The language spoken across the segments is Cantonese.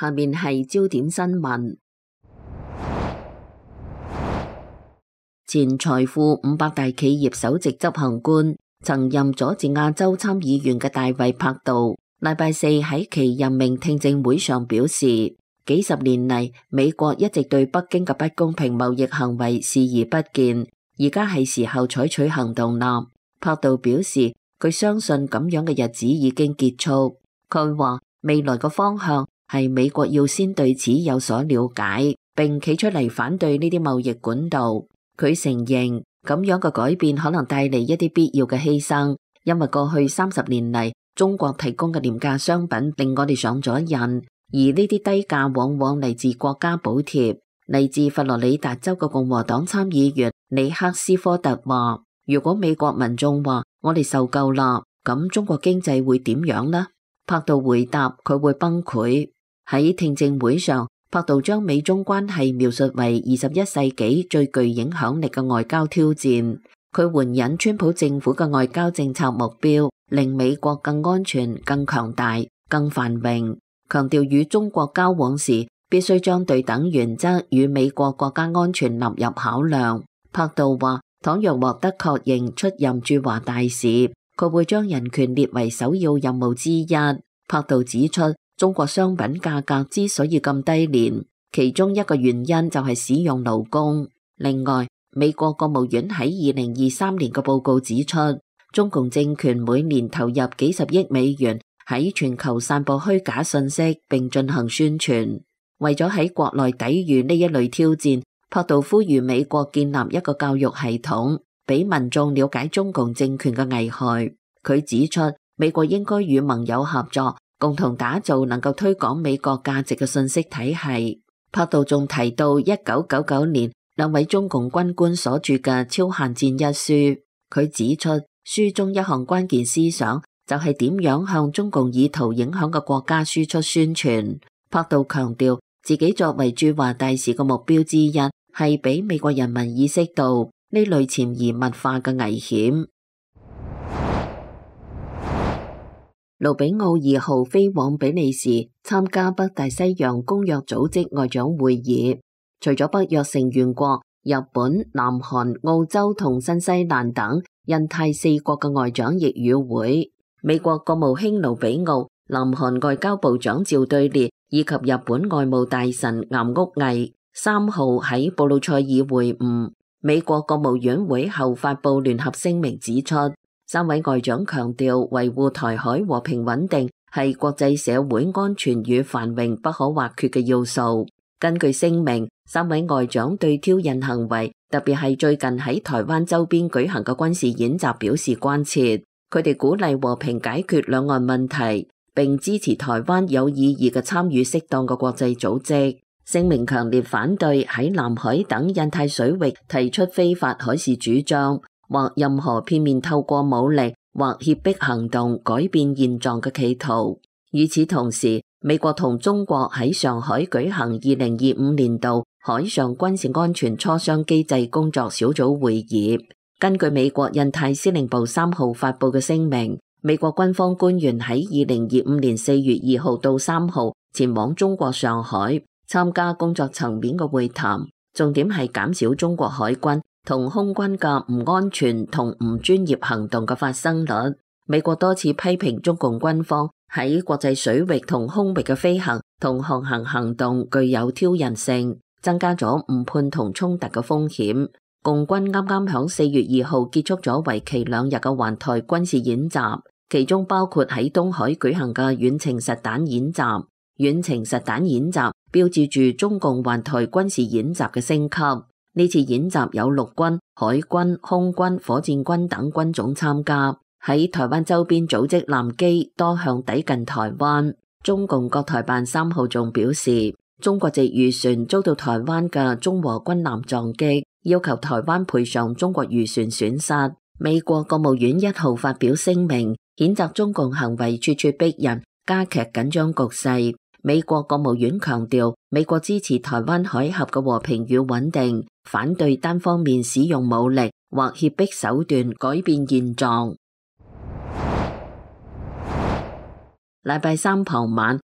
下面係焦點新聞。前財富500大企業首席執行官，曾任佐治亞州參議員嘅大衛柏杜，禮拜四喺其任命聽證會上表示，幾十年嚟美國一直對北京嘅不公平貿易行為視而不見，而家係時候採取行動啦。柏杜表示，佢相信咁樣嘅日子已經結束。佢話未來嘅方向係美國要先對此有所了解，並企出嚟反對呢啲貿易管道。佢承認咁樣嘅改變可能帶嚟一啲必要嘅犧牲，因為過去30年嚟，中國提供嘅廉價商品令我哋上咗癮，而呢啲低價往往嚟自國家補貼。嚟自佛羅里達州嘅共和黨參議員里克斯科特話，如果美國民眾話我哋受夠啦，咁中國經濟會點樣呢？柏杜回答佢會崩潰。喺聽證會上，柏杜將美中關係描述為21世紀最具影響力嘅外交挑戰。佢援引川普政府嘅外交政策目標，令美國更安全、更強大、更繁榮，強調與中國交往時必須將對等原則與美國國家安全納入考量。柏杜話，倘若獲得確認出任駐華大使，佢會將人權列為首要任務之一。柏杜指出，中國商品價格之所以咁低廉，其中一個原因就係使用勞工。另外，美國國務院喺2023年嘅報告指出，中共政權每年投入幾十億美元喺全球散播虛假信息並進行宣傳。為咗喺國內抵禦呢一類挑戰，柏杜呼籲美國建立一個教育系統，俾民眾了解中共政權嘅危害。佢指出，美國應該與盟友合作，共同打造能夠推廣美國價值嘅信息體系。柏杜仲提到1999年兩位中共軍官所著嘅《超限戰》一書，佢指出書中一項關鍵思想就係點樣向中共意圖影響嘅國家輸出宣傳。柏杜強調自己作為駐華大使嘅目標之一係俾美國人民意識到呢類潛移默化嘅危險。盧比奧2號飛往比利時參加北大西洋公約組織外長會議，除咗北約成員國日本、南韓、澳洲同新西蘭等印太4國嘅外長亦與會。美國國務卿盧比奧、南韓外交部長趙對列以及日本外務大臣岩屋毅3號喺布魯塞爾會晤。美國國務院會後發布聯合聲明指出，三位外長強調維護台海和平穩定係國際社會安全與繁榮不可或缺嘅要素。根據聲明，三位外長對挑釁行為，特別係最近喺台灣周邊舉行嘅軍事演習表示關切。佢哋鼓勵和平解決兩岸問題，並支持台灣有意義嘅參與適當嘅國際組織。聲明強烈反對喺南海等印太水域提出非法海事主張，或任何片面透過武力或脅迫行動改變現狀嘅企圖。與此同時，美國同中國喺上海舉行2025年度海上軍事安全磋商機制工作小組會議。根據美國印太司令部3號發佈嘅聲明，美國軍方官員喺2025年4月2號到3號前往中國上海參加工作層面嘅會談，重點係減少中國海軍同空軍嘅唔安全同唔專業行動嘅發生率。美國多次批評中共軍方喺國際水域同空域嘅飛行同航行行動具有挑釁性，增加咗誤判同衝突嘅風險。共軍啱啱響4月2號結束咗為期2日嘅環台軍事演習，其中包括喺東海舉行嘅遠程實彈演習。遠程實彈演習標誌住中共環台軍事演習嘅升級。呢次演習有陸軍、海軍、空軍、火箭軍等軍種參加，喺台灣周邊組織艦機多項抵近台灣。中共國台辦3號仲表示，中國籍漁船遭到台灣嘅中和軍艦撞擊，要求台灣賠償中國漁船損失。美國國務院1號發表聲明，譴責中共行為咄咄逼人，加劇緊張局勢。美國國務院強調，美國支持台灣海峽嘅和平與穩定，反對單方面使用武力或脅迫手段改變現狀。禮拜三傍晚，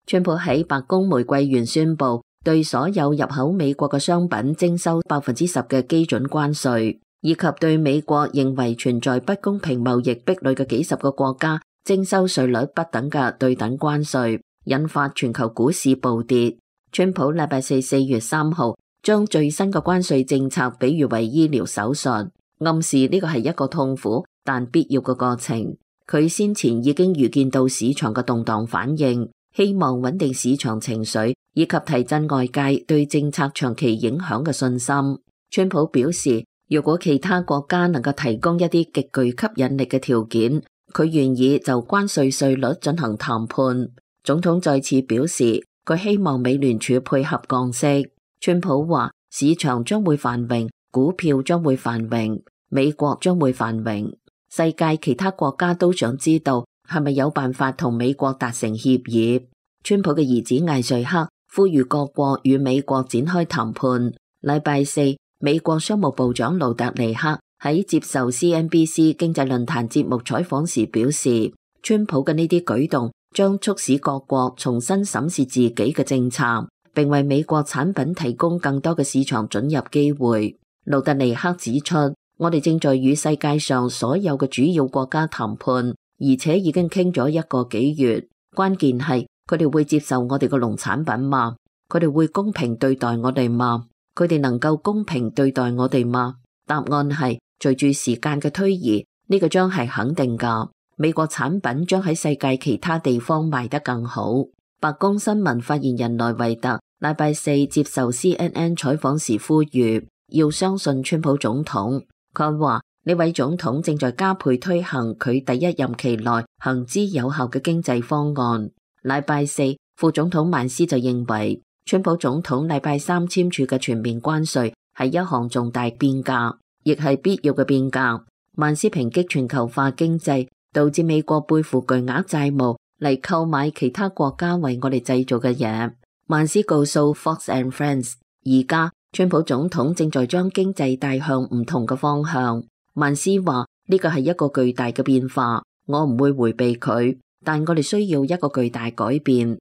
川普喺白宮玫瑰園宣布，對所有入口美國嘅商品徵收10%嘅基準關稅，以及對美國認為存在不公平貿易壁壘嘅幾十個國家徵收稅率不等嘅對等關稅，引發全球股市暴跌。川普禮拜4月3號將最新嘅關稅政策比喻為醫療手術，暗示呢個係一個痛苦但必要嘅過程。佢先前已經預見到市場嘅動盪反應，希望穩定市場情緒，以及提振外界對政策長期影響嘅信心。川普表示，如果其他國家能夠提供一啲極具吸引力嘅條件，佢願意就關稅稅率進行談判。總統再次表示，佢希望美聯儲配合降息。川普話，市場將會繁榮，股票將會繁榮，美國將會繁榮。世界其他國家都想知道係咪有辦法同美國達成協議。川普嘅兒子艾瑞克呼籲各國與美國展開談判。禮拜4，美國商務部長盧特尼克喺接受 CNBC 經濟論壇節目採訪時表示，川普嘅呢啲舉動將促使各國重新審視自己嘅政策，並為美國產品提供更多嘅市場准入機會。盧特尼克指出，我哋正在與世界上所有嘅主要國家談判，而且已經傾咗1個幾月。關鍵係佢哋會接受我哋嘅農產品嗎？佢哋會公平對待我哋嗎？佢哋能夠公平對待我哋嗎？答案係，隨住時間嘅推移，呢個將係肯定㗎。美國產品將喺世界其他地方賣得更好。白宮新聞發言人萊維特禮拜4接受 CNN 採訪時呼籲，要相信川普總統。佢話呢位總統正在加倍推行佢第一任期內行之有效嘅經濟方案。禮拜4，副總統曼斯就認為，川普總統禮拜3簽署嘅全面關稅係一項重大變革，亦係必要嘅變革。曼斯抨擊全球化經濟導致美國背負巨額債務嚟購買其他國家為我哋製造嘅嘢。曼斯告訴 Fox and Friends， 而家川普總統正在將經濟帶向唔同嘅方向。曼斯話呢個係一個巨大嘅變化，我唔會迴避佢，但我哋需要一個巨大改變。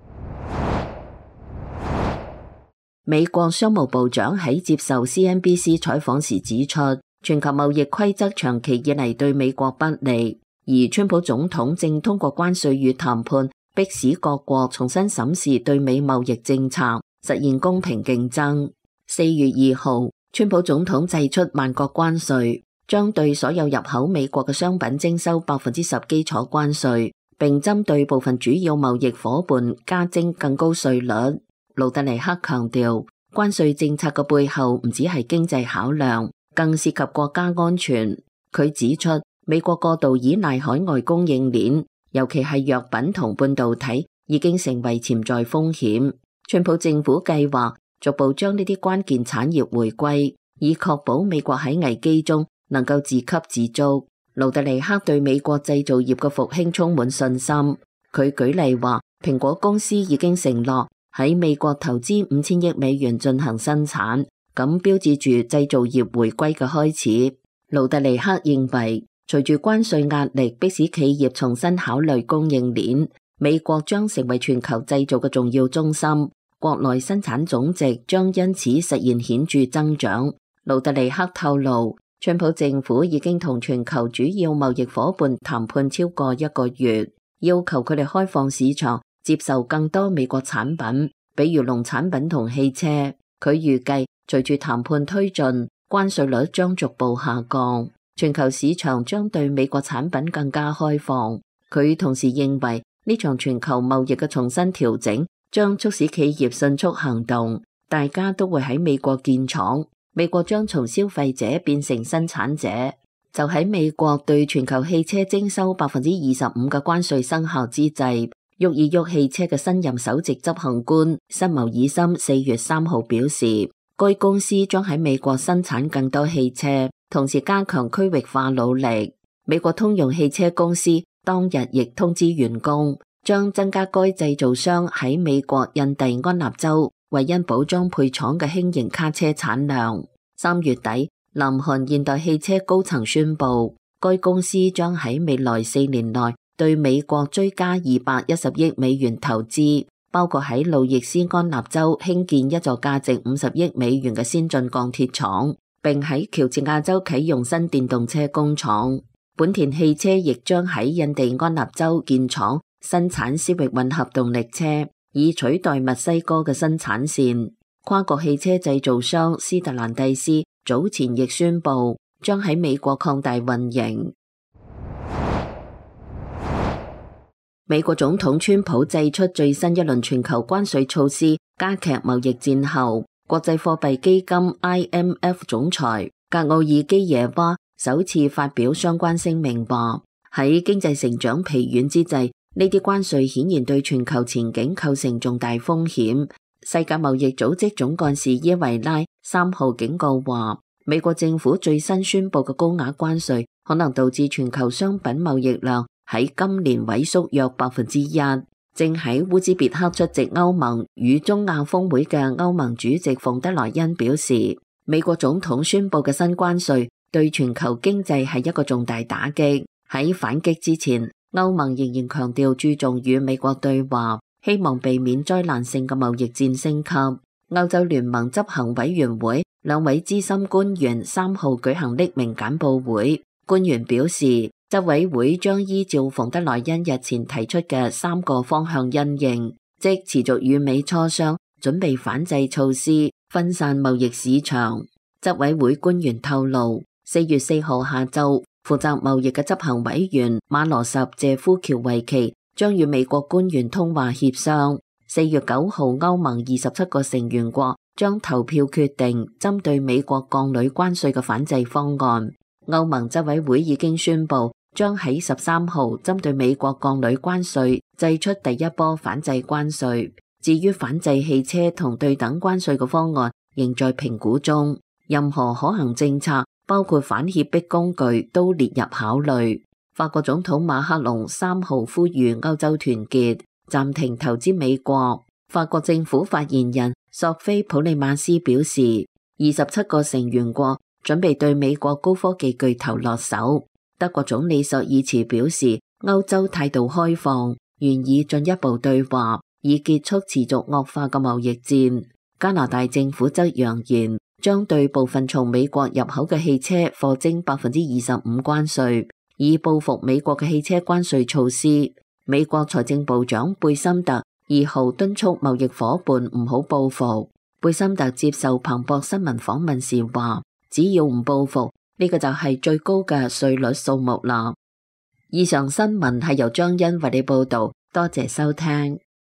美國商務部長喺接受 CNBC 採訪時指出，全球貿易規則長期以嚟對美國不利，而川普總統正通過關稅與談判，迫使各國重新審視對美貿易政策，實現公平競爭。4月2號，川普總統祭出萬國關稅，將對所有入口美國嘅商品徵收10%基礎關稅，並針對部分主要貿易夥伴加徵更高稅率。盧特尼克強調，關稅政策嘅背後唔只係經濟考量，更涉及國家安全。佢指出，美國過度依賴海外供應鏈，尤其係藥品同半導體，已經成為潛在風險。川普政府計劃逐步將呢啲關鍵產業回歸，以確保美國喺危機中能夠自給自足。盧特尼克對美國製造業嘅復興充滿信心。佢舉例話，蘋果公司已經承諾喺美國投資5000億美元進行生產，咁標誌住製造業回歸嘅開始。盧特尼克認為，隨住關稅壓力迫使企業重新考慮供應鏈，美國將成為全球製造嘅重要中心，國內生產總值將因此實現顯著增長。盧特尼克透露，川普政府已經同全球主要貿易夥伴談判超過1個月，要求佢哋開放市場，接受更多美國產品，比如農產品同汽車。佢預計隨住談判推進，關稅率將逐步下降，全球市場將對美國產品更加開放。佢同時認為呢場全球貿易嘅重新調整將促使企業迅速行動，大家都會喺美國建廠，美國將從消費者變成生產者。就喺美國對全球汽車徵收25%嘅關稅生效之際，沃爾沃汽車嘅新任首席執行官辛牟爾森4月3號表示，該公司將喺美國生產更多汽車，同時加強區域化努力。美國通用汽車公司當日亦通知員工，將增加該製造商喺美國印第安納州惠恩堡裝配廠嘅輕型卡車產量。3月底，南韓現代汽車高層宣布，該公司將喺未來4年內對美國追加210億美元投資，包括喺路易斯安那州興建一座價值50億美元嘅先進鋼鐵廠，並喺喬治亞州啟用新電動車工廠。本田汽車亦將喺印第安納州建廠，生產思域混合動力車，以取代墨西哥嘅生產線。跨國汽車製造商斯特蘭蒂斯早前亦宣布將喺美國擴大運營。美國總統川普祭出最新一輪全球關稅措施，加劇貿易戰後，國際貨幣基金 IMF 總裁格奧爾基耶娃首次發表相關聲明，話喺經濟成長疲軟之際，呢啲關稅顯然對全球前景構成重大風險。世界貿易組織總幹事耶維拉3號警告話，美國政府最新宣布嘅高額關稅可能導致全球商品貿易量喺今年萎縮約1%。正喺烏茲別克出席歐盟與中亞峰會嘅歐盟主席馮德萊恩表示，美國總統宣布嘅新關稅對全球經濟係一個重大打擊。喺反擊之前，歐盟仍然強調注重與美國對話，希望避免災難性嘅貿易戰升級。歐洲聯盟執行委員會2位資深官員3號舉行匿名簡報會，官員表示，執委會將依照馮德萊恩日前提出嘅3個方向因應，即持續與美磋商、準備反制措施、分散貿易市場。執委會官員透露，4月4號下晝，負責貿易嘅執行委員馬羅什謝夫喬維奇將與美國官員通話協商。4月9號，歐盟27個成員國將投票決定針對美國鋼鋁關稅嘅反制方案。歐盟執委會已經宣布將喺13號針對美國鋼鋁關稅祭出第一波反制關稅。至於反制汽車同對等關稅嘅方案，仍在評估中。任何可行政策，包括反脅迫工具，都列入考慮。法國總統馬克龍3號呼籲歐洲團結，暫停投資美國。法國政府發言人索菲普利馬斯表示，27個成員國準備對美國高科技巨頭落手。德國總理朔爾茨表示，歐洲態度開放，願意進一步對話，以結束持續惡化嘅貿易戰。加拿大政府則揚言將對部分從美國入口嘅汽車課徵25%關稅，以報復美國嘅汽車關稅措施。美國財政部長貝森特2號敦促貿易夥伴唔好報復。貝森特接受彭博新聞訪問時話，只要唔報復，呢個就係最高嘅稅率數目啦。以上新聞係由張欣為你報道，多謝收聽。